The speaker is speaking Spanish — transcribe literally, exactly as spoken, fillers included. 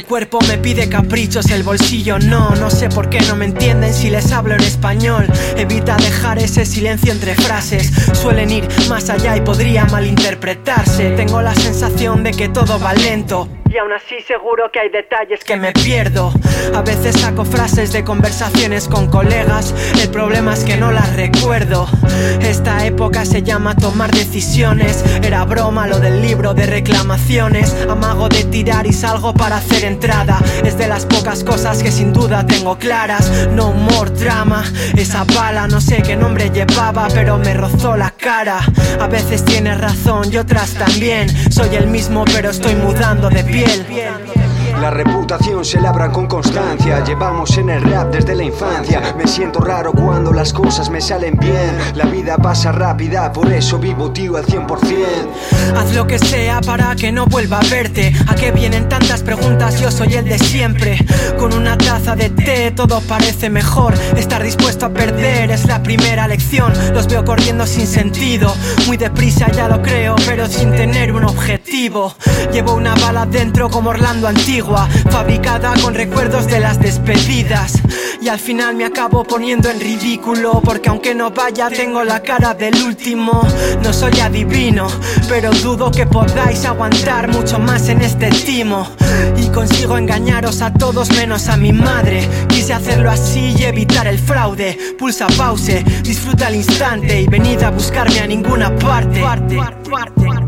cuerpo me pide caprichos, el bolsillo no. No sé por qué no me entienden si les hablo en español. Evita dejar ese silencio entre frases. Suelen ir más allá y podría malinterpretarse. Tengo la sensación de que todo va lento, y aún así seguro que hay detalles que me pierdo. A veces saco frases de conversaciones con colegas. El problema es que no las recuerdo. Esta época se llama tomar decisiones. Era broma lo del libro de reclamaciones. Amago de tirar y salgo para hacer entrada. Es de las pocas cosas que sin duda tengo claras. No more drama. Esa bala no sé qué nombre llevaba, pero me rozó la cara. A veces tienes razón y otras también. Soy el mismo pero estoy mudando de piel. La reputación se labra con constancia. Llevamos en el rap desde la infancia. Me siento raro cuando las cosas me salen bien. La vida pasa rápida, por eso vivo tío al cien por cien. Haz lo que sea para que no vuelva a verte. ¿A qué vienen tantas preguntas? Yo soy el de siempre. Con una taza de té todo parece mejor. Estar dispuesto a perder es la primera lección. Los veo corriendo sin sentido. Muy deprisa ya lo creo, pero sin tener un objetivo. Llevo una bala dentro como Orlando antigua, fabricada con recuerdos de las despedidas. Y al final me acabo poniendo en ridículo, porque aunque no vaya tengo la cara del último. No soy adivino, pero dudo que podáis aguantar mucho más en este timo. Y consigo engañaros a todos menos a mi madre. Quise hacerlo así y evitar el fraude. Pulsa pause, disfruta el instante y venid a buscarme a ninguna parte.